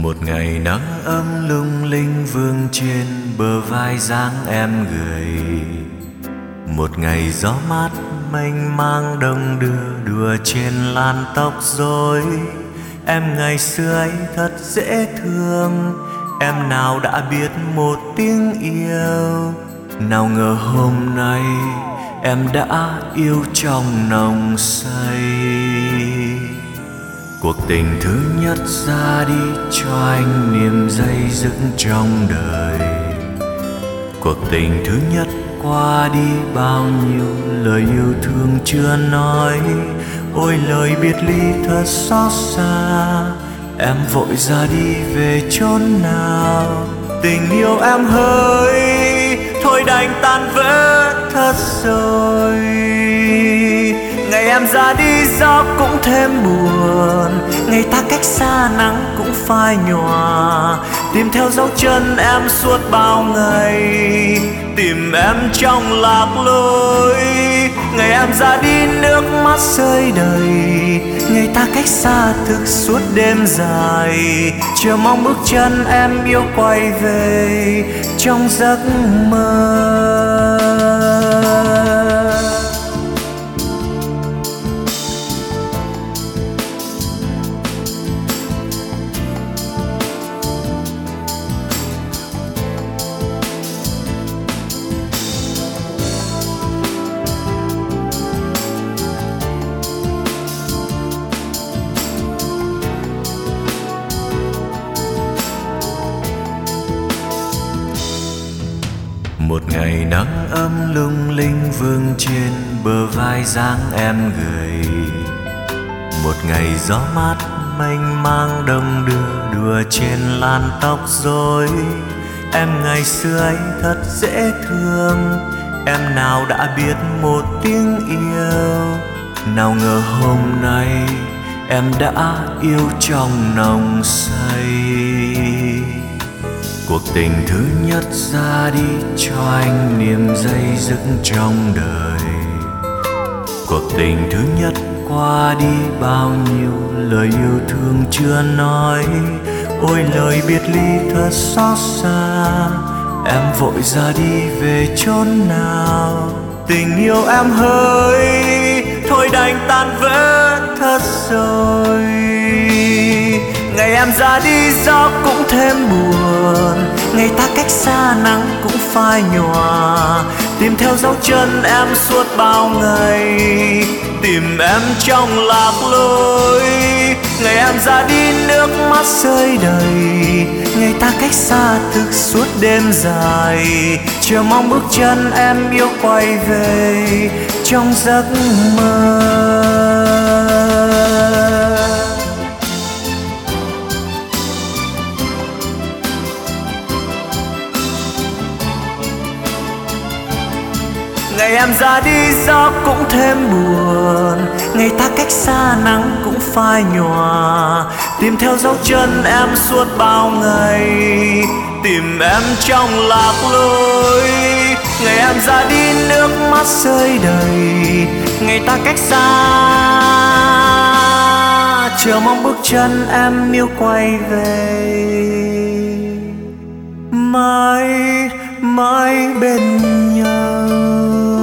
Một ngày nắng ấm lung linh vương trên bờ vai dáng em gầy. Một ngày gió mát mênh mang đông đưa đùa trên làn tóc rối. Em ngày xưa ấy thật dễ thương, em nào đã biết một tiếng yêu. Nào ngờ hôm nay em đã yêu trong nồng say. Cuộc tình thứ nhất ra đi cho anh niềm dây dứt trong đời. Cuộc tình thứ nhất qua đi bao nhiêu lời yêu thương chưa nói. Ôi lời biệt ly thật xót xa, em vội ra đi về chốn nào. Tình yêu em hỡi thôi đành tan vỡ thật rồi. Ngày em ra đi gió cũng thêm buồn, ngày ta cách xa nắng cũng phai nhòa. Tìm theo dấu chân em suốt bao ngày, tìm em trong lạc lối. Ngày em ra đi nước mắt rơi đầy, ngày ta cách xa thực suốt đêm dài. Chờ mong bước chân em yêu quay về trong giấc mơ. Một ngày nắng ấm lung linh vương trên bờ vai dáng em gầy. Một ngày gió mát mênh mang đông đưa đùa trên làn tóc rối. Em ngày xưa ấy thật dễ thương, em nào đã biết một tiếng yêu. Nào ngờ hôm nay em đã yêu trong nồng say. Cuộc tình thứ nhất ra đi cho anh niềm dây dứt trong đời. Cuộc tình thứ nhất qua đi bao nhiêu lời yêu thương chưa nói. Ôi lời biệt ly thật xót xa, em vội ra đi về chốn nào. Tình yêu em hỡi thôi đành tan vỡ thật rồi. Ngày em ra đi gió cũng thêm buồn, ngày ta cách xa nắng cũng phai nhòa. Tìm theo dấu chân em suốt bao ngày, tìm em trong lạc lối. Ngày em ra đi nước mắt rơi đầy, ngày ta cách xa thực suốt đêm dài. Chờ mong bước chân em yêu quay về trong giấc mơ. Ngày em ra đi gió cũng thêm buồn, ngày ta cách xa nắng cũng phai nhòa. Tìm theo dấu chân em suốt bao ngày, tìm em trong lạc lối. Ngày em ra đi nước mắt rơi đầy, ngày ta cách xa. Chờ mong bước chân em yêu quay về mãi mãi bên nhau.